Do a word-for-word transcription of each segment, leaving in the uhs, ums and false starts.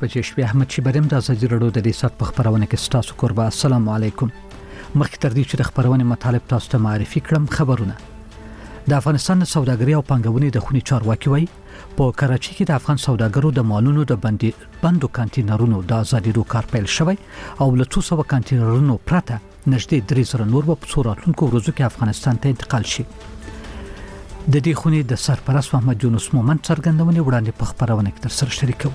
بجې شپې. احمد شیبریم د ازادي راډیو د ریسات په خبرونه کې ستاسو قربا. السلام علیکم. مخکې تر دې چې د خبرونه مطالب تاسو ته معرفي کړم، خبرونه د افغانستان سوداګري او پانګونې د خونی چارواکي وایي په کراچۍ کې د افغان سوداګرو د مالونو د بندي بندو کانټینرونو د ازادي رو کار پیل شوی او له څو سو کانټینرونو پرته نږدې درې زره نور په صورتونکو ورځو کې افغانستان ته انتقال شي. د دې خونی د سرپرست محمد یونس مومن څرګندونې وړاندې په خبرونه کې تر سره شریکو.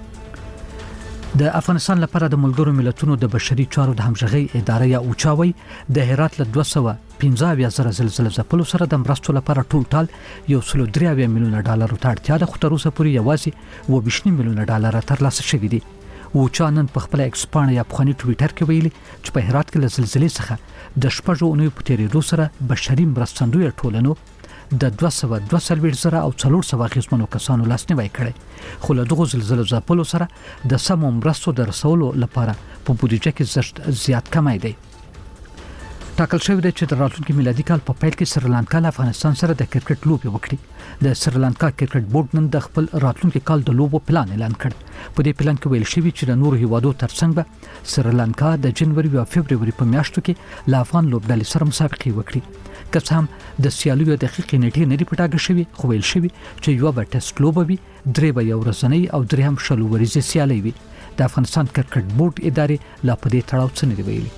د افغانستان لپاره د ملګرو ملتونو د بشري چارو د همغږي اداره یا اوچاوي د هرات له دوه سوه پنځه اویا زره زلزلې ځپلو سره د مرستو لپاره ټول یو سل درې اویا میلیونه ډالر ته اړتیا ده، خو تر اوسه پورې یوازې اوه ویشت میلیونه ډالر ترلاسه شوي دي. اوچا نن په خپل ایکس پاڼه یا په خونی ټویټر کې ویلي چې په هرات کې له زلزلې څخه د شپږو اونیو په تیریدو سره بشري مرستندوی ټولنو د دوه سوه دوه څلوېښت زره او څلور سوه غیرمنو کسانو لاسنیوي کړي، خو له دغو زلزلو ځپلو سره د سمو مرستو د رسولو لپاره په بودیجه کې زیات کمی دی. ټاکل شوی دی چې د راتلونکي میلادي کال په پیل کې سریلانکا له افغانستان سره د کرکټ لوبې وکړي. د سریلانکا کرکټ بورډ نن د خپل راتلونکي کال د لوبو پلان اعلان کړ. په دې پلان کې ویل شوی چې د نورو هیوادو ترڅنګ به سریلانکا د جنوري او فبرवरी په میاشتو کې له افغان لوبډلې سره مسابقې وکړي. که څه هم د سیالیو دقیقې نیټې نه دي پټاګه شوی، خو ویل شوی چې یو به ټیسټ لوبه وي، درې به یو ورځنۍ او درې هم شلو ورځې سیالي وي. د افغانستان کرکټ بورډ ادارې لا په دې تړاو څه نه دی ویلي.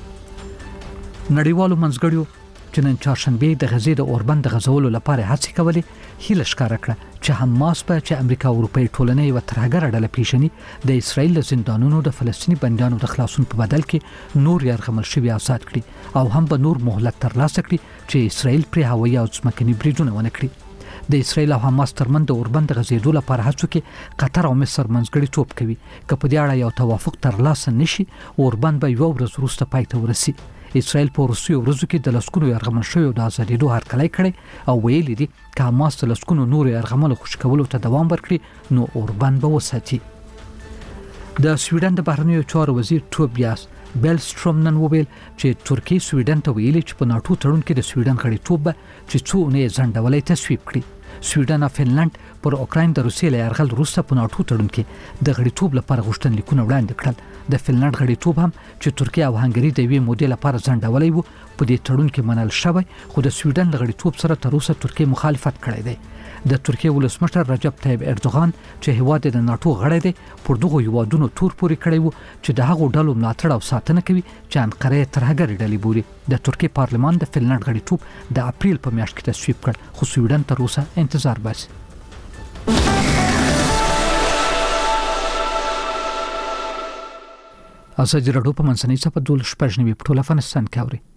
نړیوالو منځګړیو چې نن چهارشنبه د غزې د اوربند د غزولو لپاره هڅې کولې، هیله ښکاره کړه چې حماس په چې امریکا او اروپای ټولنې و ترهګر ډله پیژني د اسرایل له زندانونو د فلسطینی بندیانو د خلاصون په بدل کې نور یرغمل شوی آزاد کړي او هم به نور مهلت ترلاسه کړي چې اسرایل پر هوایي او ځمکني بریدونه ونه کړي. د اسرایل او حماس ترمنځ د اوربند د غزېدو لپاره هڅو کې قطر او مصر منځګړي توپ کوي. که په دې اړه یو توافق ترلاسه نشي، اوربند به یو ورځ وروسته پای ته ورسي. اسرائیل په روسیو ورځو کې د لسکونو یرغمل شوی د ازادېدو هرکلی کړي او ویلي دي که حماس د لسکونو نور یرغمل خوشی کولو ته دوام ورکړي نو اوربند به وساتي. د سویډن د بهرنیو چارو وزیر توبیاس بیلستروم نن وویل چې ترکیه سویډن ته ویلي چې په ناټو تړون کې د سویډن غړیتوب چې څو اونۍ ځنډولې تصویب کړي. سویډن او فنلند پر اوکراین د روسیې له یرغل وروسته په ناټو تړون کې د غړیتوب لپاره غوښتنلیکونه وړاندې کړل. د فنلند غړیتوب هم چې ترکیه او هنګری د یوې مودې لپاره ځنډولې وو په دې تړون کې منل شوی، خو د سویډن له غړیتوب سره تر اوسه ترکیه مخالفت کړی دی. د ترکیه ولسمشر رجب طیب اردوغان چې هیواد د ناټو غړی دی پر دغو هیوادونو تور پورې کړی وو چې د هغو ډلو ملاتړ او ساتنه کوي چې انقره یې ترهګرې ډلې بولي. د ترکیه پارلمان د فنلند غړیتوب د اپریل په میاشت کې تصویب کړ، خو سویډن تر اوسه انتظار باسي. ازادي راډیو په منځنۍ صفحه دول شپږ نیوي په ټول افغانستان کې اوري.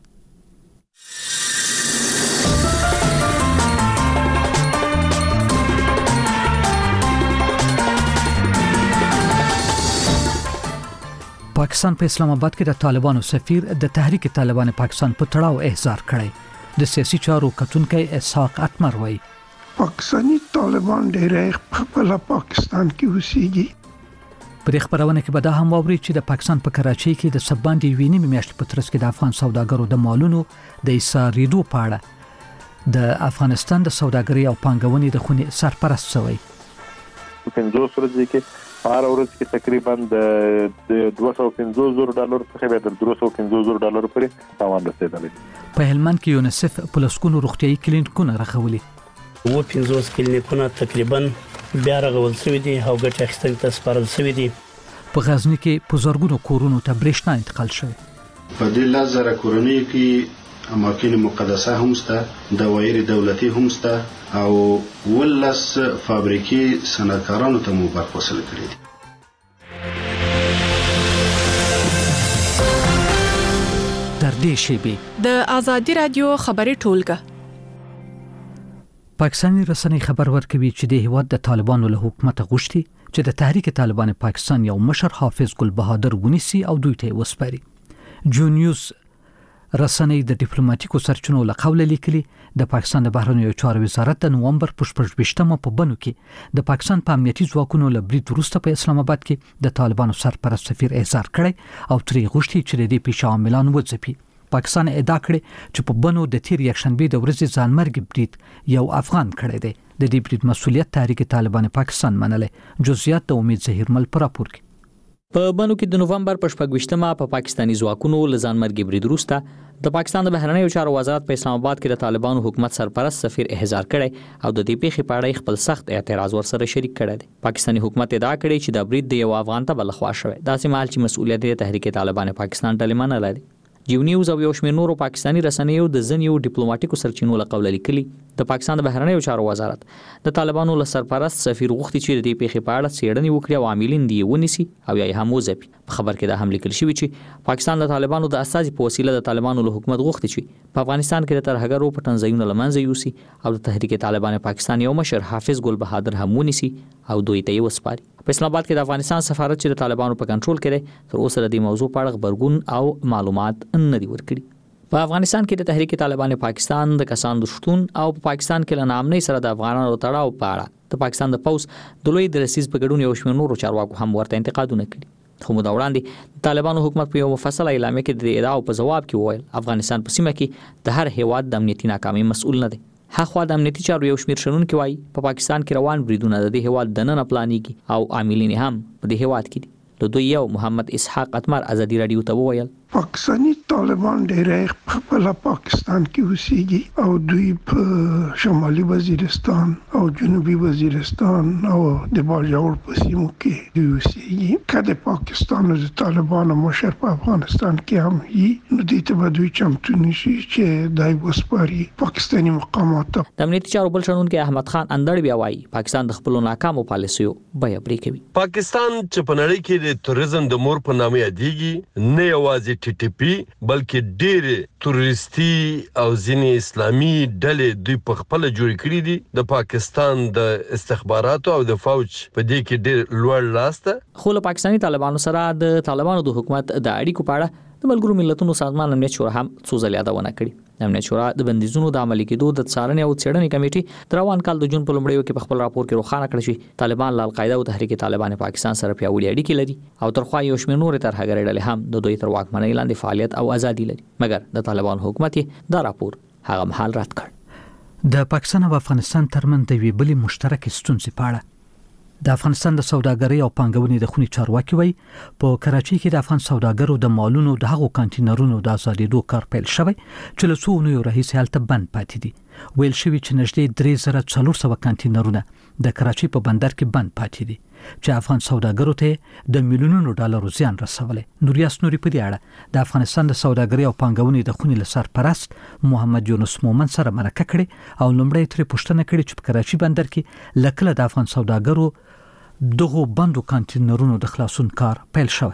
پاکستان په اسلام آباد کې د طالبانو سفیر د تحریک طالبان پاکستان په تړاو احضار کړی. د سیاسي چارو کتونکي اسحاق اتمر وایي پاکستانی طالبان ډېر خپل پاکستان کې اوسېږي. په دې خبرونه کې به دا هم واوري چې د پاکستان په کراچۍ کې د سباندې وینې میاشتې په ترڅ کې د افغان سوداګرو د مالونو د ایساریدو په اړه د افغانستان د سوداګرۍ او پانګونې د خونی سرپرست شوی. پنځوس ورځې کې هر ورځ کې تقریبا د دوه سوه پنځوس زره ډالر څخه به تر درې سوه پنځوس زره ډالر پورې تاوان رسیدلی. په هلمند کې یونیسف په لسکونو روغتیايي کلینیکونه راغولي. و پنځوس کلینیکونه تقریبا بیا راغول شوي دي او ګټه اخیستنې ته سپارل شوي دي. په غزنی کې په زرګونو کورونو ته برېښنا انتقال شوی. په دې لس زره کورنۍ کې اماکن مقدسه هم شته، دوایر دولتي هم شته او ولس فابریکې صنعتکارانو ته مو برخوصله کړي دي. در دې شیبې د ازادي رادیو خبري ټولګه پاکستاني رسنۍ خبر ورکوي چې د هیواد د طالبانو له حکومت غوښتي چې د تحریک طالبان پاکستان یو مشر حافظ ګل بهادر ونیسي او دوی ته وسپاري. جو نیوز رسنۍ د ډیپلوماټیکو سرچینو له قوله لیکلي د پاکستان د بهرنیو چارو وزارت د نومبر په شپږ ویشتمه په بنو کې د پاکستان په امنیتي ځواکونو له برید وروسته په اسلام آباد کې د طالبانو سرپرست سفیر احضار کړی او ترې غوښتي چې د دې پیښو عاملان وځپي. پاکستان ادعا کړې چې په بنو د تیر یکشنبه د ورځې ځانمرګ برید یو افغان کړی دی. د دې برید مسؤلیت تحریک طالبان پاکستان منله. جزئیات د امید زهیرمل پر راپور کې. په بنو کې د نوومبر په شپږ په پاکستاني ځواکونو لزان مرګ برید وروسته د پاکستان د بهرنیو چارو وزارت په اسلام آباد کې د طالبانو حکومت سرپرست سفیر احضار کړي او د دې پیښې په اړه خپل سخت اعتراض ورسره شریک کړی دی. پاکستاني حکومت ادعا کړې چې د برید د یو افغان ته بلخوا شوی، داسې مهال چې مسؤلیت د تحریک طالبان پاکستان ډلې منلی دی. جیو نیوز او یو شمېر نورو پاکستاني رسنیو د ځینو ډیپلوماټیکو سرچینو له قوله لیکلي د پاکستان د بهرنیو چارو وزارت د طالبانو له سرپرست سفیر غوښتي چې د دې پیښې په اړه څېړنې وکړي او عاملین دې ونیسي او یا یې هم وځپي. په خبر کې دا هم لیکل شوي چې پاکستان د طالبانو د اساسي په وسیله د طالبانو له حکومت غوښتي چې په افغانستان کې د ترهګرو پټن ځایونه له منځه یوسي او د تحریک طالبان پاکستان یو مشر حافظ ګل بهادر هم ونیسي او دوی ته یې وسپاري. په اسلام آباد کې د افغانستان سفارت چې د طالبانو په کنټرول کې دی تر اوسه د دې موضوع په اړه خبرګون او معلومات نه دي ورکړي. په افغانستان کې د تحریک طالبان پاکستان د کسانو د شتون او په پاکستان کې له نامنۍ سره د افغانانو تړاو په اړه د پاکستان د پوز د لوی درسیز په ګډون یو شمېر نورو چارواکو هم ورته انتقادونه کړي. خو موده وړاندې د طالبانو حکومت په یو مفصله اعلامیه کې د ادعاو په جواب کې وویل افغانستان په سیمه کې د هر هیواد د امنیتي ناکامۍ مسؤل نه دی. هغه د امنیتي چارو یو شمېر شنونکي وایي په پا پاکستان کې روان بریدونه د دې هیواد دننه پلانېږي او عاملین هم په دې هیواد کې دي. د دوی یو محمد اسحاق اتمر ازادي رادیو ته وویل پاکستانی طالبان ډېر په خپل پاکستان کې اوسېږي او دوی په شمالي وزیرستان او جنوبي وزیرستان او د باجوړ په سیمو کې دوی اوسېږي. کله پاکستان د طالبانو مشر په افغانستان کې هم وي نو دوی ته دوی چمتو نشي چې دای وسپاري پاکستاني مقامات. د امنیتي چارو بل شنونکي احمد خان اندړ بیا وایي پاکستان د خپل ناکامو پالیسیو بیه پرې کوي. پاکستان چې په نړۍ کې د توریزم د مور په نامه یادېږي نه یوازې ټي ټي پی بلکې ډېر تورستي او ځینې اسلامي ډلې دوی په خپل جوړ کړي دي. د پاکستان د استخباراتو او د فوج په دې کې ډېر لوړ لاس ده. خو له پاکستاني طالبانو سره د طالبانو د حکومت د اړیکو په اړه د ملګرو ملتونو سازمان امنیت شورا هم څو ځلې یادونه کړې. امنیت شورا د بندیزونو د عملي کېدو د څارنې او څېړنې کمیټې د روان کال د جون په لومړیو کې په خپل راپور کې روښانه کړی چې طالبان له القاعده او تحریک طالبان پاکستان سره پیاوړي اړیکې لري او ترخوا یو شمېر نورې ترهګرۍ ډلې هم د دوی تر واکمنۍ لاندې فعالیت او ازادي لري، مګر د طالبان حکومت دا راپور هغه مهال رد کړ. د پاکستان او افغانستان ترمنځ د ویبلي مشترک ستونزې په اړه د افغانستان د سوداګرۍ او پانګونې د خونی چارواکي وایي په کراچۍ کې د افغان سوداګرو د مالونو د هغو کانټینرونو د آزادېدو کار پیل شوی چې له څو اونیو راهیسې هلته بند پاتې دي. ویل شوي چې نږدې درې زره څلور سوه کانټینرونه د کراچۍ په بندر کې بند پاتې دي چې افغان سوداګرو ته د میلیونونو ډالرو زیان رسولی. نوریاس نوري په دې اړه د افغانستان د سوداګرۍ او پانګونې د خونی له سرپرست محمد یونس مومن سره مرکه کړې او لومړی ترې پوښتنه کړې چې په کراچۍ بندر کې له کله د افغان سوداګرو دغه بندو کانټینرونو د خلاصون کار پیل شوی.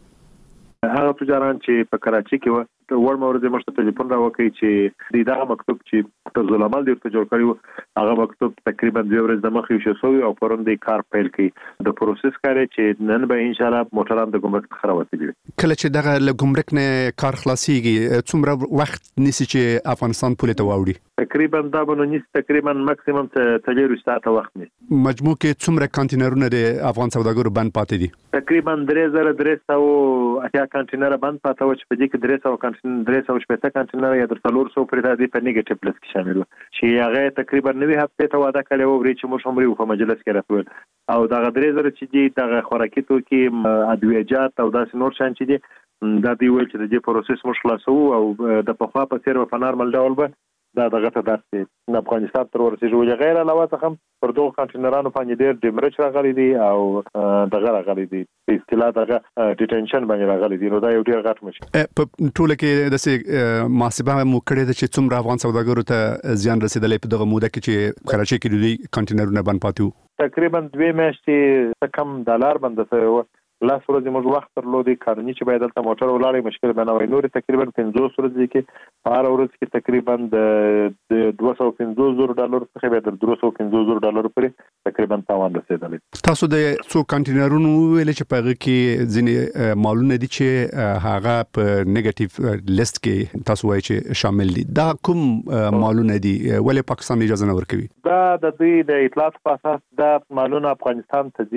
هغه تجاران چې په کراچۍ کې و ته ور مورد مشته ټلیفون راوکړي چې دا مکتوب چې په ظلمال دی ته جوړ کړیو هغه مکتوب تقریبا دوه ورځې د مخې شو سوی او پرون د کار پیل کړي د پروسس کاري چې نن به ان شاء الله موټران د ګمرک خراوته دي. کله چې دغه له ګمرک نه کار خلاصيږي څومره وخت نیسي چې افغانستان پوله ته واوړي؟ تقریبا دا به نیس تقریبا ماکسیمم ته تلیر ساعته وخت نیسي. مجموع کې څومره کانټینرونه د افغان سوداګرو بند پاتې دي؟ تقریبا درې زره درې سوه اتیا کانټینر بند پاتې و چې په دې کې درې سوه کانټینر درې سوه شپږ کانټینر یا درې څلور سوه پرې د دې په نیگیټیو پلس کې شامل و چې هغه تقریبا نوي هفته ته وعده کړې و چې موږ هم لرو په مجلس کې راټول او دا درې زره چې دي د خوراکي توکي ادویجات او داسې نور شان چې دي دا دی وایي چې د دې پروسس مش خلاصو او د پخوا په څیر په نارمل ډول به دا دغه ته درسي د افغانستان تر ورسېږي غیر علاوه څخه پر دوه کانټینرانو باندې ډېر ډیمرچ راغلي دي او دغه راغلي دي په اصطلاح دغه ډیټنشن باندې راغلي دي نو دا یو ډېر غټ مشکل په ټوله کې د سه محاسبه مو کړې ده چې څومره افغان سوداګرو ته زیان رسیدلې په دغه موده کې چې کراچۍ کې دوی کانټینرونه بند پاتې تقریبا دوه میاشتې کم ډالر بند شوی لاس ورځې موږ وخت درلودي کارني چې باید دلته موټر ولاړې مشکل بنوي نور تقریبا پنځوس ورځې کې هر ورځ کې تقریبا د دوه سوه پنځوس زره ډالر څخه به تر درې سوه پنځوس زره ډالر پورې تقریبا تاوان رسیدلی. تاسو د څو کانټینرونو ویل چې په هغه کې ځینې مالونه دي چې هغه په نیگیټیو لیست کې تاسو وایي چې شامل دي. دا کوم مالونه دي ولې پاکستان اجازه نه ورکوي؟ دا د دوی د اطلاعات په اساس دا مالونه افغانستان ته دي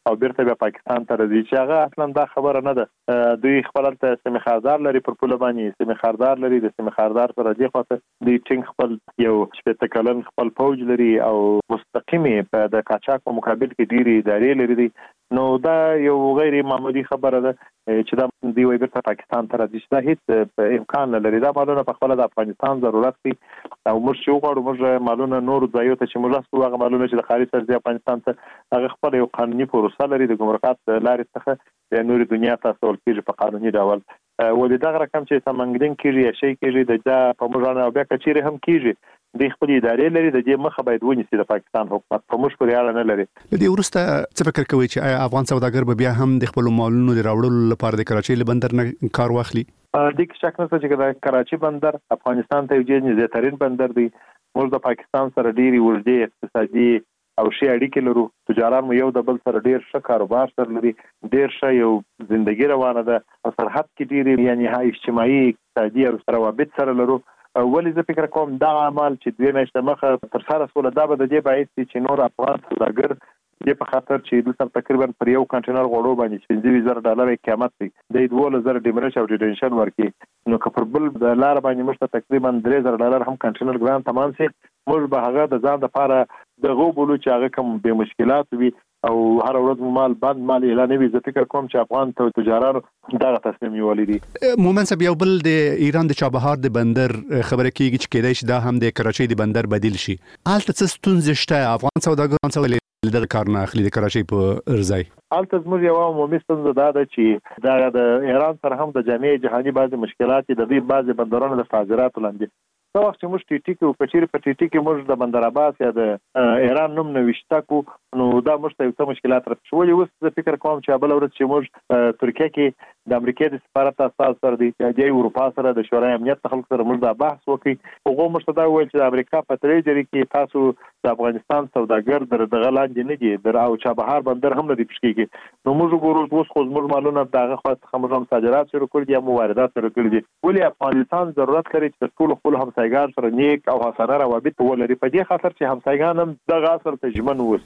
او بیرته بیا پاکستان ته راځي چې هغه اصلا دا خبره نه ده. دوی خپل ته سیمه خاردار لري پر پوله باندې سیمه خاردار لري د سیمه خاردار سره دی خو دوی ټینګ خپل یو شپږ کلن خپل فوج لري او مستقیمي په د قاچاق په مقابل کې ډیری ادارې لري. نو دا یو غیر معمولی خبره ده چې دا دی وایي بیرته پاکستان ته راځي چې دا هیڅ امکان نه لري. دا مالونه په خپل د افغانستان ضرورت دي او موږ چې وغواړو موږ مالونه نور ځایو ته چې موږ راسو هغه مالونه چې د خارج څخه افغانستان ته هغه خپل یو قانوني پروسه لري د ګمرکات لارې څخه د نوري دنیا ته ټول کېږي په قانوني ډول. ولې دا رقم چې سمنګدین کېږي یا شي کېږي د جا په موږ نه بیا کچېره هم کېږي د خپل ادارې لري د دې مخه باید ونیسي د پاکستان حکومت په موږ پورې اړه نه لري. د دې ورسته څه فکر کوي چې افغان سوداګر به بیا هم د خپل مالونو د راوړلو لپاره د کراچۍ له بندر نه کار واخلي؟ د دې شک نشته چې د کراچۍ بندر افغانستان ته یو ځینې زیاترین بندر دی. موږ د پاکستان سره ډېری ورځې اقتصادي او شي اړیکې لرو. تجاران مو یو د بل سره ډېر ښه کاروبار سره لري، ډېر ښه یو ژوندۍ روانه ده. په سرحد کې ډېری یعنی ها اجتماعي اقتصادي او روابط سره لرو. ولې زه فکر کوم دا عمل چې دوی میاشتې مخه تر سره سول دا به د دې باعث چې نور افغان سوداګر د په خاطر چې د سر تقریبا پر یو کنټینر غوړو باندې پنځه زره ډالر قیمت دی د دوه زره ډیمرچ او ډیټنشن ورکی نو کفر بل د لار باندې مشته تقریبا درې زره ډالر هم کنټینر ګران تمام سي موږ به هغه د ځان لپاره د غوبلو چې هغه کوم به مشکلات وي او هر ورځ مال بند مال اعلان وي. زه فکر کوم چې افغان ته تجارانو دا تصمیم نیولې دي. مومن صاحب یو بل د ایران د چابهار د بندر خبره کیږي چې کېدای شي دا هم د کراچۍ د بندر بدیل شي. حالت څه ستونزې شته؟ افغان سوداګران څه ولې د کار نه اخلي د کراچۍ په ارزای؟ حالت زموږ یو عمومي ستونزه دا ده چې دا د ایران سره هم د جامع جهاني بعضي مشکلات د دې بعضي بندرونو د صادراتو لاندې څو وخت موږ ټي ټي کې او کچېر په ټي ټي کې موږ د بندر عباس یا د ایران نوم نوښتا کو نو دا موږ ته یو څه مشکلات راځي. اوس زه فکر کوم چې بل ورځ چې موږ ترکیه کې د امریکا د سفارت اساس سره د اروپا سره د شورای امنیت خلک سره موږ دا بحث وکړي. هغه موږ ته دا وویل چې د امریکا په تریجري کې تاسو د افغانستان سوداګر در دغه لاندې نه دي در او چابهار بندر هم نه دي پښکیږي. نو موږ ګورو اوس خو موږ مالونه دغه خاصه موږ هم صادرات شروع کړی دي یا واردات شروع کړی دي. ولې افغانستان ضرورت لري چې ټول خپل همسایګان سره نیک او حسنه روابط ولري په دې خاطر چې همسایګان هم دغه اثر ته ژمن وي.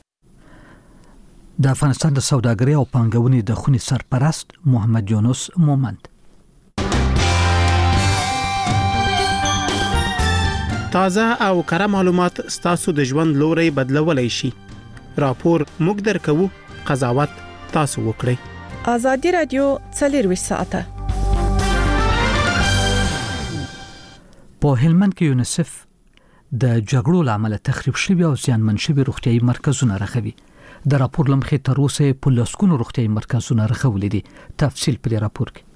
د افغانستان د سوداګرۍ او پانګونې د خونې سرپرست محمد یونس مومند. تازه او کره معلومات ستاسو د ژوند لوري بدلولای شي. راپور موږ درکو، قضاوت تاسو وکړئ. ازادي رادیو څلور ساعته په هلمند کې یونیسف د جګړو لامل تخریب شوی او زیانمن شوی روغتيایي مرکزونه رخوي. د راپور لمخې تر اوسه په لاسکونو روغتيایي مرکزونه رخولې دي. تفصیل په راپور کې.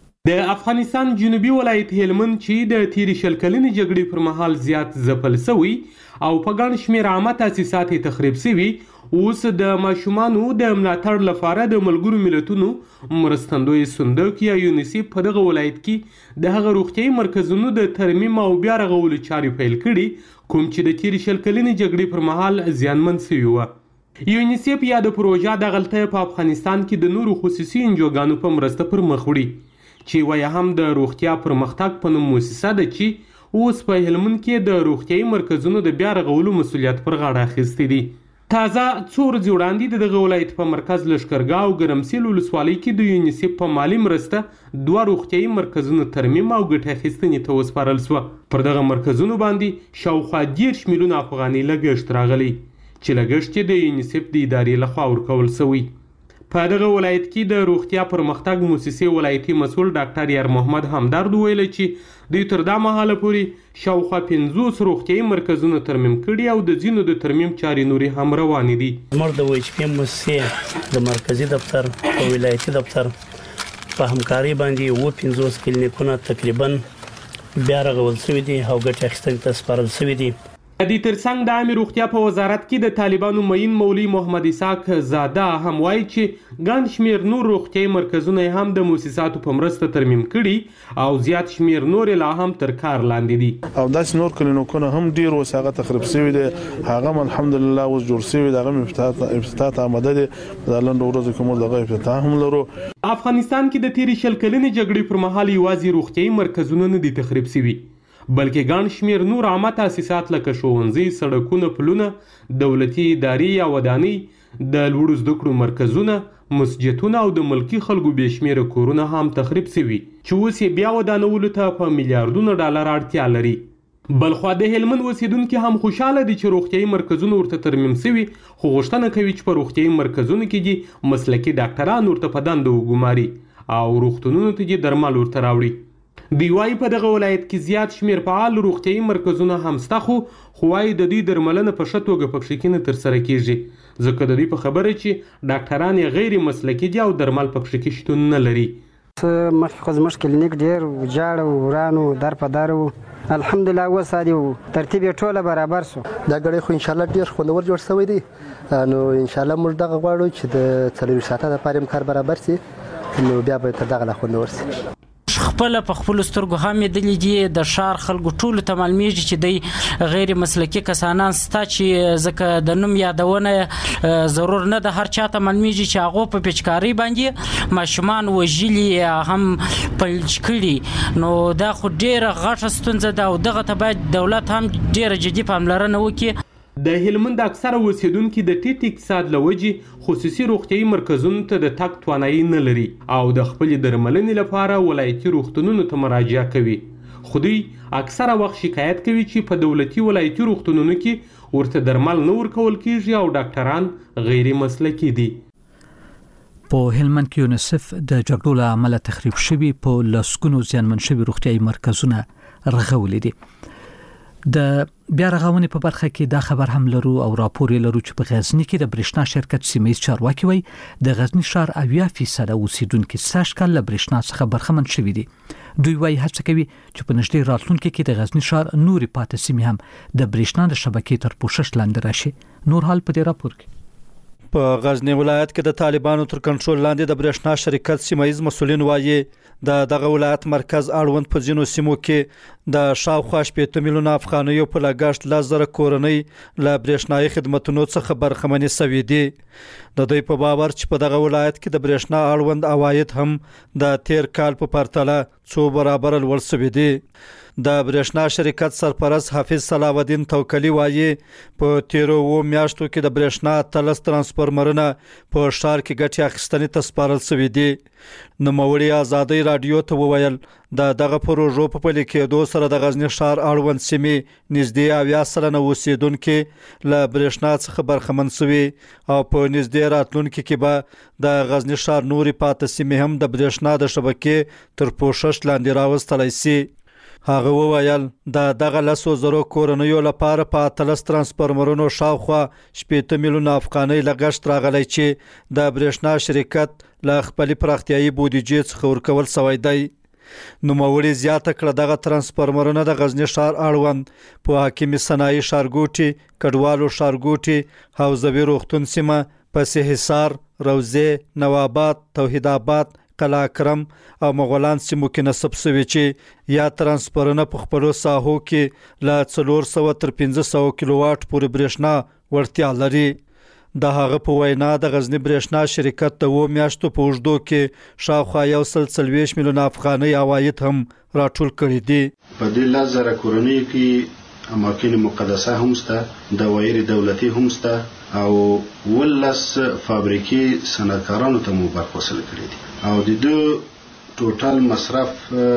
د افغانستان جنوبي ولایت هلمند چې د تیری شل کلنې جګړې پر مهال زیات ځپل شوی او په ګڼ شمېر عامه تاسیسات تخریب شوی، اوس د ماشومانو د ملاتړ لپاره د ملګرو ملتونو مرستندوی صندوق یا یونیسف په دغه ولایت کې د هغه روغتيایي مرکزونو د ترمیم او بیا رغولو چارې پیل کړي کوم چې د تیری شل کلنې جګړې پر مهال زیانمن شوی و. یونیسف یا د پروژه د غلطۍ په افغانستان کې د نورو خصوصي انجوګانو په مرسته پر مخ وړي چې وایي هم د روغتیا پرمختګ په نوم مؤسسه ده چې اوس په هلمند کې د روغتیایي مرکزونو د بیا رغولو مسؤلیت پر غاړه اخیستی دي. تازه څو ورځې وړاندې د دغه ولایت په مرکز لښکرګاه او ګرمسیل ولسوالۍ کې د یونیسف په مالي مرسته دوه روغتیایي مرکزونو ترمیم او ګټه اخیستنې ته وسپارل شوه. پر دغه مرکزونو باندې شاوخوا دېرش میلیونه افغانۍ لګښت راغلی چې لګښت د یونیسف د ادارې لخوا ورکول شوی. په دغه ولایت کې د روغتیا پرمختګ مؤسسې ولایتي مسؤل ډاکټر یار محمد همدرد ویل چې دوی تر دا مهاله پورې شاوخوا پنځوس روغتیایي مرکزونه ترمیم کړي او د ځینو د ترمیم چارې نورې هم روانې دي. زموږ د ویچ پی مؤسسې د مرکزي دفتر او ولایتي دفتر په همکارۍ باندې اووه پنځوس کلینیکونه تقریبا بیا رغول شوي دي او ګټې اخیستنې ته سپارل شوي دي. د دې ترڅنګ د عامه روغتیا په وزارت کې د طالبانو معین مولوي محمد اسحاق زاده هم وایي چې ګڼ شمېر نور روغتیایي مرکزونه هم د مؤسساتو په مرسته ترمیم کړي او زیات شمېر نور لا هم تر کار لاندې دي. او داسې نور کلینیکونه هم ډیر اوس هغه تخریب شوي دي، هغه الحمدلله اوس جوړ شوي دي، هغه افتتاح ته آماده دي. د لنډو ورځو کې موږ دغه افتتاح هم لرو. افغانستان کې د تیری شل کلنې جګړې پر مهال یوازې روغتیایي مرکزونه نه دي تخریب شوي بلکې ګڼ شمېر نور عامه تاسیسات لکه ښوونځي، سړکونه، پلونه، دولتي ادارې یا ودانۍ د لوړو زده کړو مرکزونه، مسجدونه او د ملکی خلکو بېشمیره کورونه هم تخریب شوي چې اوس یې بیا ودانولو ته په میلیارډونو ډالر اړتیا لري. بلخوا د هلمند اوسیدونکي هم خوشاله دي چې روغتیايي مرکزونه ورته ترمیم شوي، خو غوښتنه کوي چې په روغتیايي مرکزونو کې دي مسلکي ډاکټران ورته په دنده وګماري او روغتونونو ته دي درمل ورته راوړي. دوی وايي په دغه ولایت کې زیات شمیر فعال روغتیايي مرکزونه هم شته، خو خو وايي د دوی درملنه په ښه توګه په پښې کې نه ترسره کیږي، ځکه د دوی په خبره چې ډاکټران یې غیر مسلکي دي او درمل په پښې کې شتون نه لري. مخکې خو زموږ کلینیک ډېر وجاړ و، وران و، در په در و. الحمدلله اوس عادي و، ترتیب یې ټوله برابر شو. دا ګړی خو انشاءالله ډېر خوندور جوړ شوی دی، نو انشاءالله موږ دغه غواړو چې د څلوېښت ساعته دپاره هم کار برابر شي، نو بیا به تر دغه لا خوندور شي. خپل په خپل سترګو هم دلی دي د شار خلکو ټول ته معلومیږي چې دی غیر مسلکي کسانان ستا چې ځکه د نوم یادونه ضرور نه د هر چاته معلومیږي چې هغه په پچکاری باندې ماشومان وژلي هم پلچ کړي، نو دا خو ډیره غټه ستونزه ده او دغه ته باید دولت هم ډیره جدي پاملرنه وکړي. د هلمند اکثره اوسیدونکي د ټیټ اقتصاد له وجې خصوصي روغتیايي مرکزونو ته د تګ توانایي نه لري او د خپلې درملنې لپاره ولایتي روغتونونو ته مراجعه کوي، خو دوی اکثره وخت شکایت کوي چې په دولتي ولایتي روغتونونو کې ورته درمل نه ورکول کیږي او ډاکټران غیر مسلکي دي. په هلمند کې یونیسف د جګړو له امله تخریب شوي په لسګونو زیانمن شوي روغتیايي مرکزونه رغولي دي. د بیا رغونې په برخه کې دا خبر هم لرو او راپور لرو چې په غزنی کې د برېښنا شرکت سیمه‌یز چارواکي وایي د غزنی ښار اویا فیصد اوسیدونکو سږ کال له برېښنا څخه برخمن شوي دي. دوی وایي هڅه کوي چې په نږدې راتلونکي کې د غزنی ښار نورې پاتې سیمې هم د برېښنا د شبکې تر پوښښ لاندې راشي. نور حال په دې راپور کې په غزنی ولایت کې د طالبانو تر کنټرول لاندې د برېښنا شرکت سیمه‌یز مسولین وایي د دغه ولایت مرکز اړوند په ځینو سیمو کې د شاوخوا شپېته میلیونه افغانیو په لګښت لس زره کورنۍ له برېښنایي خدمتونو څخه برخمنې شوي دي. د دوی په باور چې په دغه ولایت کې د برېښنا اړوند عواید هم د تیر کال په پرتله څو برابر لوړ شوي دي. د برېښنا شرکت سرپرست حافظ صلاح الدین توکلی وایي په تیرو و میاشتو کې د برېښنا تلس ترانسفورمرونه په ښار کې ګټې اخیستنې ته سپارل شوي دي. نوموړي ازادۍ راډیو ته وویل د دغه پروژو په پلي کېدو سره د غزنی ښار اړوند سیمې نږدې اویا سلنه اوسیدونکي له برېښنا څخه برخمن شوي او په نږدې راتلونکي کې به د غزنی ښار نورې پاتې سیمې هم د برېښنا د شبکې تر پوښښ لاندې راوستلی شي. هغه وویل د دغه لسو زرو کورنیو لپاره په اتلس ترانسفورمرونو شاوخوا شپېته میلیونه افغانۍ لګښت راغلی چې د برېښنا شرکت له خپلې پراختیایي بودیجې څخه ورکول شوی دی. نوموړي زیاته کړه دغه ترانسفورمرونه د غزنی ښار اړوند په حکیمي صنایع ښارګوټي، کډوالو ښارګوټي، حوزوي روغتون سیمه، پسې حصار، روضې، نواباد، توحید آباد، قلعه اکرم او مغولان سیمو کې نصب شوي چې یا ترانسفورمرونه په خپلو ساحو کې له څلور سوه تر پنځه سوه کیلو واټ پورې برېښنا وړتیا لري. د هغه په وینا د غزنی برېښنا شرکت د اوو میاشتو په اوږدو کې شاوخوا یو سل څلوېښت میلیونه افغانۍ عواید هم راټول کړي دي. په دې لس زره کورنیو کې اماکن مقدسه هم شته، دوایر دولتي هم شته او ولس فابریکې صنعتکارانو ته مو برخوصل کړي دي او د دو ټوټل مصرف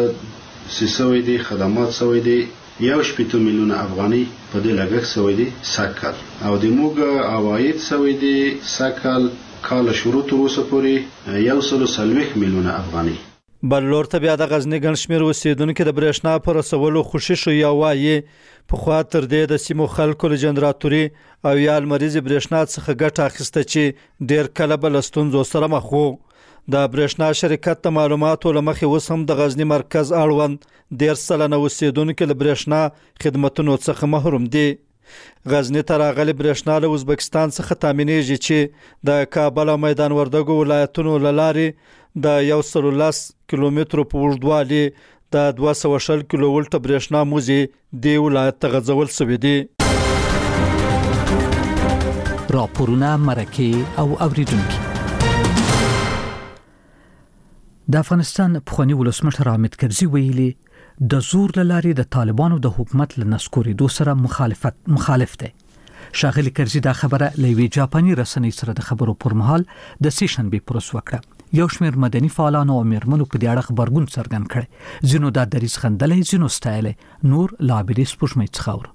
سیسوي دي خدمات سوي دي یو شپېته میلیونه افغانۍ په دې لګښت سوي دي سکل او د موږ عواید سوي دي سکل کال شروع تر اوسه پورې یو سل څلوېښت میلیونه افغانۍ. بل لور ته بیا د غزنی ګڼ شمېر اوسیدونکي د برېښنا په رسولو خوشي شوي او وایي پخوا تر دې د سیمو خلکو له جنراتوري او یا لمریزې برېښنا څخه ګټه اخیسته چې ډېر کله به له ستونزو سره مخ وو. د برېښنا شرکت د معلوماتو له مخې اوس هم د غزنی مرکز اړوند دېرش سلنه اوسیدونکي له برېښنا خدمتونو څخه محروم دي. غزنی ته راغلي برېښنا له ازبکستان څخه تامینېږي چې د کابل او میدان وردګو ولایتونو له لارې د یو سل لس کیلومترو په اوږدوالي د دوه سوه شل کیلو ولټه برېښنا موزې دې ولایت ته غځول شوي دي. راپورونه، مرکې او اوریدونکي. د افغانستان پخوانی ولسمشر حامد کرزي ویلي د زور لاري د طالبانو د حکومت له نسکورېدو سره مخالفت مخالف دی. شاغلي کرزي دا خبره لوي جاپاني رسنۍ سره د خبرو پر مهال د سیشن به پروس وکړه. یو شمېر مدني فعالانو او میرمنو په دې اړه خبرګون څرګند کړي. ځینو دا دریځ خندلې، ځینو ستایلې. نور لابریس پښمې څخاور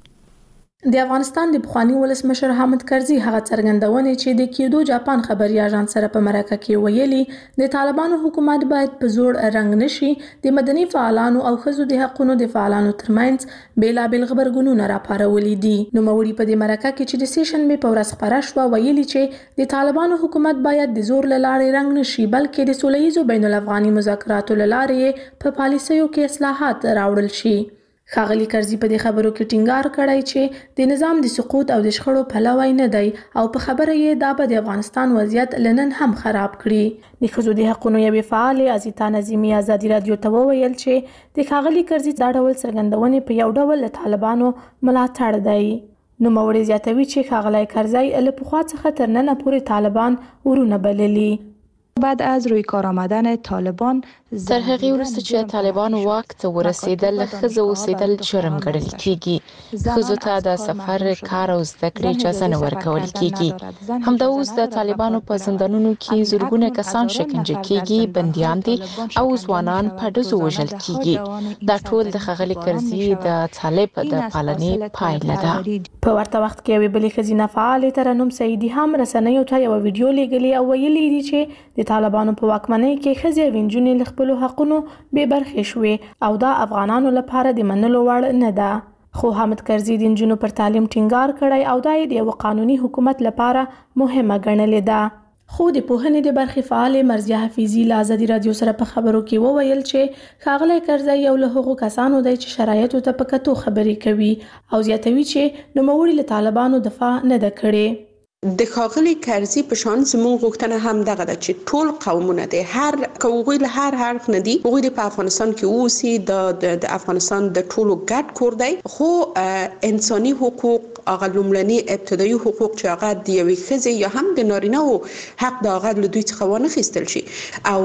د افغانستان د پخوانی ولسمشر حامد کرزي هغه څرګندونه چې د کېدو جاپان خبري اژانس سره په مرکه کې ویلي د طالبانو حکومت باید په زور رنګ نشي، د مدني فعالانو او ښځو د حقوقو د فعالانو ترمنځ بیلابل خبرګونونه راپارولي دي. نو موري په دې مرکه کې چې د سیشن می په ورځ خبره شو ویلي چې د طالبانو حکومت باید د زور لاره رنګ نشي، بلکې د سولهییزو بین الافغاني مذاکراتو لاره په پالیسیو کې اصلاحات راوړل شي. ښاغلي کرزي په دې خبرو کې ټینګار کړی چې د نظام د سقوط او د شخړو پلوی نه دی او په خبره یې دا به د افغانستان وضعیت لنن هم خراب کړي. د ښځو د حقوقو یوې فعال ازیتا نظیمي ازادي رادیو ته وویل چې د ښاغلي کرزي دا ډول څرګندونې په یو ډول له طالبانو ملاتړ دی. نو موري زیاتوي چې ښاغلی کرزي له پخوا څخه تر ننه پورې طالبان ورونه بللي. بعد از روی کار آمدن طالبان تر هغې وروسته چې طالبان واک ته ورسېدل، ښځو اوسېدل جرم ګڼل کېږي. ښځو ته د سفر، کار او زده کړې اجازه نه ورکول کېږي. همدا اوس د طالبانو په زندانونو کې زرګونه کسان شکنجه کېږي، بندیان دي او ځوانان په ډزو وژل کېږي. دا ټول د ښاغلي کرزي د طالب د پالنې پایله ده. په ورته وخت کې یوې بلې ښځینه فعالې ترنم سعیدي هم رسنیو ته یوه ویډیو لیږلې او ویلي دي چې د طالبانو په واکمنۍ کې ښځې او نجونې له خپلو حقونو بې برخې شوې او دا افغانانو لپاره د منلو وړ نه ده. خو حامد کرزي د نجونو پر تعلیم ټینګار کړی او دا یې د یوه قانوني حکومت لپاره مهمه ګڼلې ده. خو د پوهنې د برخې فعال مرزیه حفیظي له ازادي رادیو سره په خبرو کې وویل چې ښاغلی کرزي یو له هغو کسانو دی چې شرایطو ته په کتو خبرې کوي او زیاتوي چې نوموړي له طالبانو دفاع نه ده کړې. د ښاغلي کرزي په شان زموږ غوښتنه هم دغه ده چې ټول قومونه دي، هر هغوی له هر اړخ نه دي، هغوی په افغانستان کې اوسي، د د افغانستان د ټولو ګډ کور دی. خو انساني حقوق، هغه لومړني ابتدایي حقوق چې هغه د یوې ښځې یا هم د نارینه وو حق د هغه له دوی څخه وانخیستل شي. او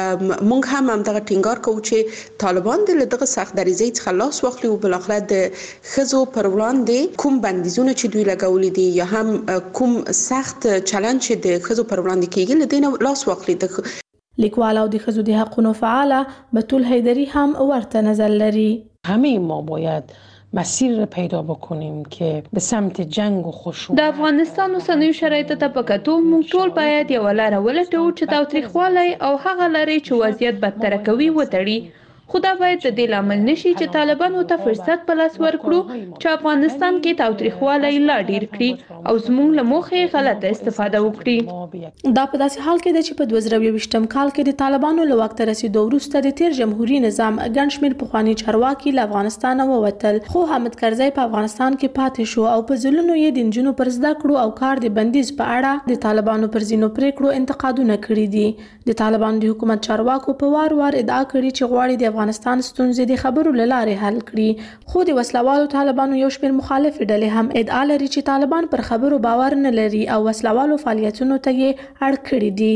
موږ هم همدغه ټینګار کوو چې طالبان د دغه سخت دریځۍ څخه لاس واخلي او بالاخره د ښځو پر وړاندې کوم بندیزونه چې دوی لګولي دي یا هم کوم سخت چلند چې د ښځو پر وړاندې کېږي له دې نه لاس واخلي. لیکوال او د ښځو د حقوقو فعاله بتول حیدری هم ورته نظر لري. همه ما باید مسیر را پیدا بکنیم که به سمت جنگ و خشونت. د افغانستان اوسنیو شرایطو ته په کتو موږ ټول باید یوه لاره ولټوو چې تاوتریخوالی او هغه لارې چې وضعیت بدتره کوي وتړي. خو دا باید د دې لامل نشي چې طالبانو ته فرصت په لاس ورکړو چې افغانستان کې تاوتریخوالی لا ډیر کړي او زموږ له موخې غلطه استفاده وکړي. دا په داسې حال کې ده چې په دوه زره یوویشتم کال کې د طالبانو له واک ته رسېدو وروسته د تیر جمهوري نظام ګڼ شمېر پخواني چارواکي له افغانستانه ووتل. خو حامد کرزي په افغانستان کې پاتې شو او په ځلونو یې د نجونو پر زده کړو او کار د بندیز په اړه د طالبانو پر ځینو پریکړو انتقادونه کړي دي. د طالبانو د حکومت چارواکو په وار وار ادعا کړې چې غواړي د افغانستان ستونزې د خبرو له لارې حل کړي. خو د وسلوالو طالبانو یو شمېر مخالفې ډلې هم ادعا لري چې طالبان پر خبرو باور نه لري او وسلوالو فعالیتونو ته یې اړ کړي دي.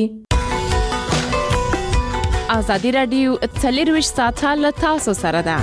ازادي رادیو څلرویشت ساعته له تاسو سره ده.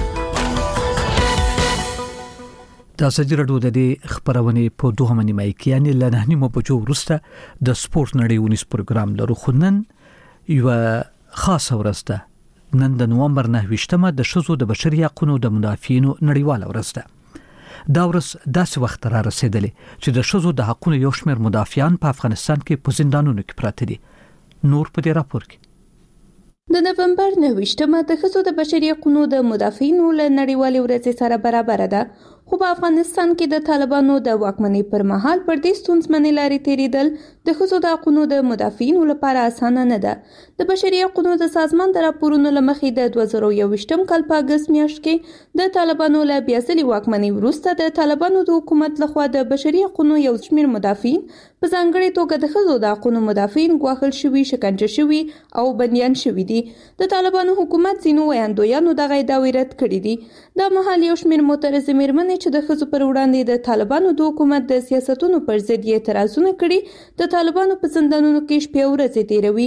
د ازادي رادیو د دې خبرونه په دوه نیمه کې یعنی له نه نیمه بجو وروسته د سپورت نړیونی پروګرام لرو. خو نن یو خاصه ورځ ده. نن د نومبر نهه د ښځو د بشري حقوقو د مدافعینو نړیواله ورځ ده. دا ورځ داسې وخت را رسیدلې چې د ښځو د حقوقو یو شمېر مدافعان په افغانستان کې په زندانونو کې پراته دي. نور په دې راپور کې د نومبر نهه د ښځو د بشري حقوقو د مدافعینو له نړیوالې ورځې سره برابر ده. خو په افغانستان کې د طالبانو د واکمنۍ پر مهال پر دې ستونزمنې لارې تېرېدل د ښځو د حقوقو د مدافعینو لپاره اسانه نه ده. د بشري حقوقو د سازمان د راپورونو له مخې د دوه زره یوویشتم کال په اګست میاشت کې د طالبانو له بیا ځلې واکمنۍ وروسته د طالبانو د حکومت لخوا د بشري حقوقو یو شمېر مدافعین په ځانګړې توګه د ښځو د حقوقو مدافعین ګواښل شوي، شکنجه شوي او بندیان شوي دي. د طالبانو حکومت ځینو ویاندویانو دغه ادعاوې رد کړي دي. دا مهال یو شمېر معترضې مېرمنې چې د ښځو پر وړاندې د طالبانو د حکومت د سیاستونو پر ضد اعتراضونه کړي د طالبانو په زندانونو کې شپې او ورځې تېروي.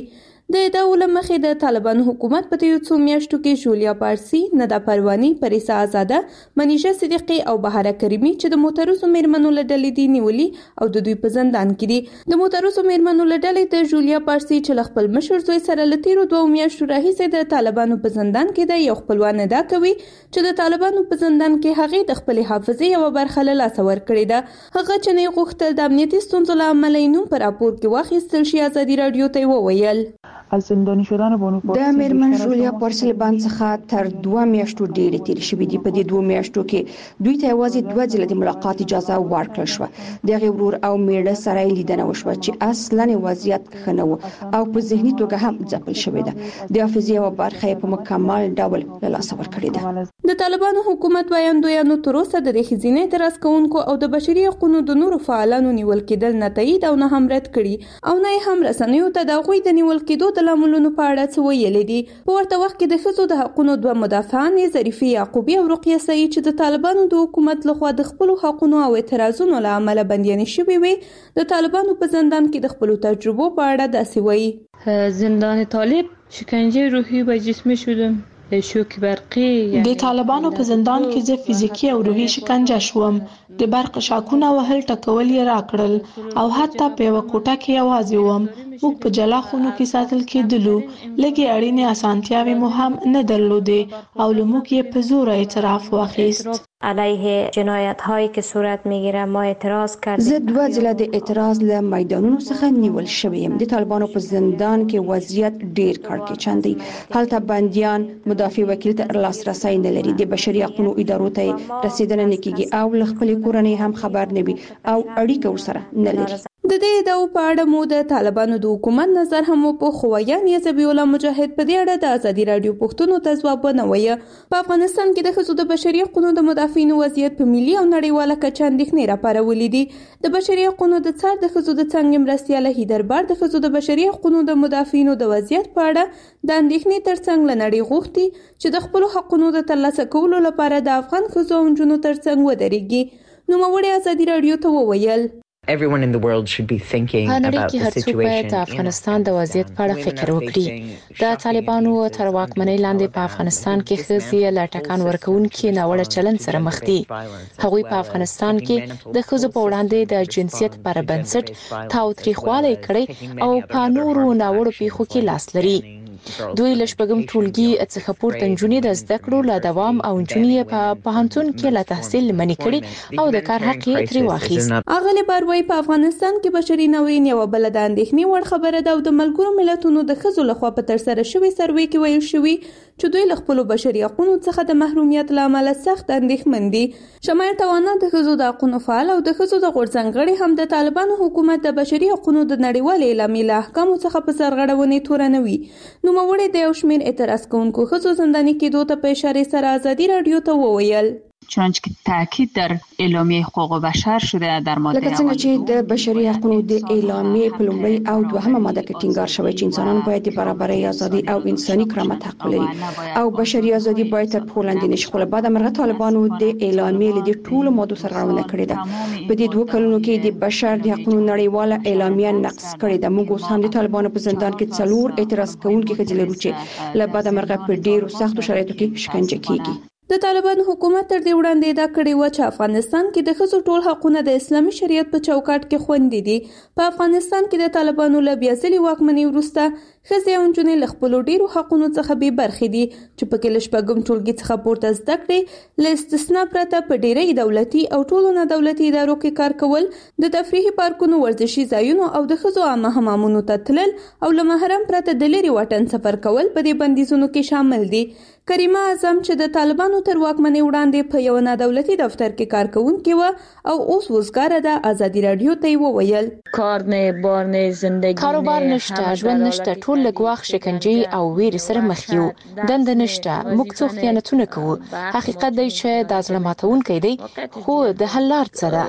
د ادعاو له مخې د طالبانو حکومت په تیرو څو میاشتو کې جولیا پارسي، ندا پرواني، پریسا آزاده، منیژه صدیقي او بهاره کریمي چې د معترضو میرمنو له ډلې دي نیولي او د دوی په زندان کې دي. د معترضو میرمنو له ډلې د جولیا پارسي چې له خپل مشر زوی سره له تیرو دوه میاشتو راهیسې د طالبانو په زندان کې ده، یو خپلوان ادعا کوي چې د طالبانو په زندان کې هغې د خپلې حافظې یوه برخه له لاسه ورکړې ده. هغه چې نه غوښتل د امنیتي ستونزو له امله یې نوم په راپور کې واخیستل شي، ازادي راډیو ته وویل. از زندانی شدن بانو پارسی د میرمن جولیا پارسي باند څخه تر دوه میاشتو ډېرې تېرې شوې دي. په دې دوه میاشتو کې دوی ته یوازې دوه ځله د ملاقات اجازه ورکړل شوه. د هغې ورور او میړه سره یې لیدنه وشوه چې اصلا وضعیت ښه نه و او په ذهني توګه هم ځپل شوې ده. د حافظې یوه برخه یې په مکمل ډول له لاسه ورکړې ده. د طالبانو حکومت وایندویانو تر اوسه د ښځینه اعتراض کوونکو او د بشري حقوقو د نورو فعالانو نیول کېدل نه تایید او نه هم رد کړي او نه هم رسنیو ته د هغوی د نیول کېدو د لاملونو په اړه څه ویلي دي. په ورته وخت کې د ښځو د حقوقو دوه مدافعانې ظریفې یعقوبي او رقیه سعید چې د طالبانو د حکومت لخوا د خپلو حقوقو او اعتراضونو له امله بندیانې شوې وي، د طالبانو په زندان کې د خپلو تجربو په اړه داسې وایي. زندان طالب شکنجه روحی و جسمی شدم. شوک برقی د طالبانو په زندان کې زه فزیکی او روحي شکنجه شوم. د برق شاکونه وهل ټکول یې راکړل او حتی په یوه کوټه کې یوازې وم. موږ په جلا خونو کې ساتل کېدلو. لږې اړینې اسانتیاوې مو هم نه درلودې او له موږ یې په زور اعتراف واخیست. علیه جنایت هایی که صورت میگیره ما اعتراض کردیم. زه دوه ځله د اعتراض له میدانونو څخه نیول شوی یم. د طالبانو په زندان کې وضعیت ډیر کړکېچن دی. هلته بندیان مدافع وکیل ته لاسرسی نه لري، د بشري حقوقو ادارو ته رسیدنه نه کیږي او له خپلې کورنۍ هم خبر نه وي او اړیکه ورسره نه لري. د دې ادعاو په اړه مو د طالبانو د حکومت نظر هم په خوایان یزبی الله مجاهد په دې اړه د ازادي راډیو پښتون ته ځواب ونوي. په افغانستان کې د ښځو د بشري حقوقو د مدافعینو وضعیت په ملي او نړیواله کچه اندېښنې راپارولې دي. د بشري حقوقو د څار د ښځو د څنګه مرستیاله هیدربار د ښځو د بشري حقوقو د مدافعینو د وضعیت په اړه د اندېښنې ترڅنګ له نړۍ غوښتي چې د خپل حقوقو د ترلاسه کولو لپاره د افغان ښځو او نجونو ترڅنګ ودرېږي. نوموړي ازادي راډیو ته وویل. Everyone in the world should be thinking about the situation د افغانستان د وضعیت په اړه فکر وکړي. د طالبانو تر واکمنۍ لاندې په افغانستان کې ښځې له ټکان ورکوونکي ناوړه چلند سره مخ دي. هغوی په افغانستان کې د ښځو په وړاندې د جنسیت پر بنسټ تاوتریخوالی کړی او په نورو ناوړو پیښو کې لاس لري. دوی له شپږم ټولګي څخه پورته نجونې د زده کړو له دوام او نجونې په پوهنتون کې له تحصیل منع کړي او د کار حق یې ترې واخیست. اغلې باروي په افغانستان کې بشري ناورین یوه بله د اندېښنې وړ خبره ده او د ملګرو ملتونو د ښځو لخوا په ترسره شوي سروې کې ویل شوي چې دوی له خپلو بشري حقوقو څخه د محرومیت له امله سخت اندېښمن دي. شمایل توانا د ښځو د حقوقو فعال او د ښځو د غورځنګ غړي هم د طالبانو حکومت د بشري حقوقو د نړیوالې اعلامیې له احکامو څخه په سرغړونې تورنوي. نوموړي د یو شمېر اعتراض کوونکو ښځو زنداني کېدو ته په اشارې سره ازادي راډیو ته وویل. چنانچه که تاکید در اعلامیه حقوق بشر شده در ماده لکه څنګه چې د بشري حقوقو د اعلامیې په لومړۍ او دوهمه ماده کې ټینګار شوی چې انسانان باید د برابرۍ، ازادي او انساني کرامت حق ولري او بشري ازادي باید تر پښو لاندې نشي. خو له بعده مرغه طالبانو د اعلامیې له دې ټولو مادو سرغړونه کړې ده. په دې دوه کلونو کې د بشر د حقوقو نړیواله اعلامیه نقض کړې ده. موږ اوس هم د طالبانو په زندان کې څلور اعتراض کوونکي ښځې لرو چې له بعده مرغه په ډېرو سختو شرایطو کې شکنجه کیږي. د طالبانو حکومت تر دې وړاندې ادعا کړې وه چې افغانستان کې د ښځو ټول حقونه د اسلامي شریعت په چوکاټ کې خوندي دي. په افغانستان کې د طالبانو له بیا ځلې واکمنۍ وروسته ښځې او نجونې له خپلو ډېرو حقونو څخه بې برخې دي چې پکې له شپږم ټولګي څخه پورته زده کړې له استثنا پرته په ډېری دولتي او ټولو نه دولتي ادارو کې کار کول، د تفریحي پارکونو، ورزشي ځایونو او د ښځو عامه حمامونو ته تلل او له محرم پرته د لرې واټن سفر کول په دې بندیزونو کې شامل دي. کریمه اعظم چې د طالبانو تر واکمنۍ وړاندې په یو نادولتي دفتر کې کار کوونکې وه او اوس وزګاره ده، ازادي راډیو ته یې وویل. کار نه، بار نه، زندگی نه، کاروبار نشته، ژوند نشته، ټول لږ وخت شکنجې او ویرې سره مخ یو. دنده نشته، موږ څو خیانتونه کوو. حقیقت دی چې دا زړه ماتونکی دی، خو د حل لار څه ده؟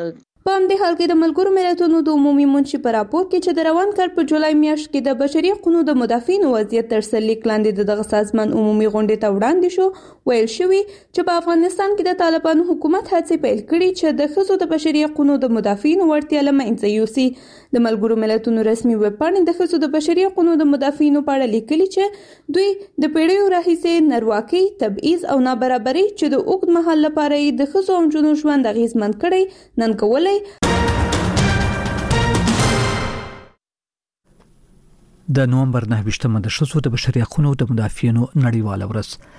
په همدې حال کې د ملګرو ملتونو د عمومي منشي په راپور کې چې د روان کال په جولای میاشت کې د بشري حقوقو د مدافعینو وضعیت تر سرلیک لاندې د دغه سازمان عمومي غونډې ته وړاندې شو، ویل شوي چې په افغانستان کې د طالبانو حکومت هڅې پیل کړي چې د ښځو د بشري حقوقو د مدافعینو وړتیا له منځه یوسي. د ملګرو ملتونو رسمي ویب پاڼې د ښځو د بشري حقوقو د مدافعینو په اړه لیکلي چې دوی د پیړیو راهیسې نارواکي، تبعیض او نابرابري چې د اوږد مهال لپاره یې د ښځو او نجونو ژوند اغیزمن کړی نن کولی. د نومبر نهه ویشتمه د ښځو د بشري حقوقو د مدافعینو نړیواله ورځ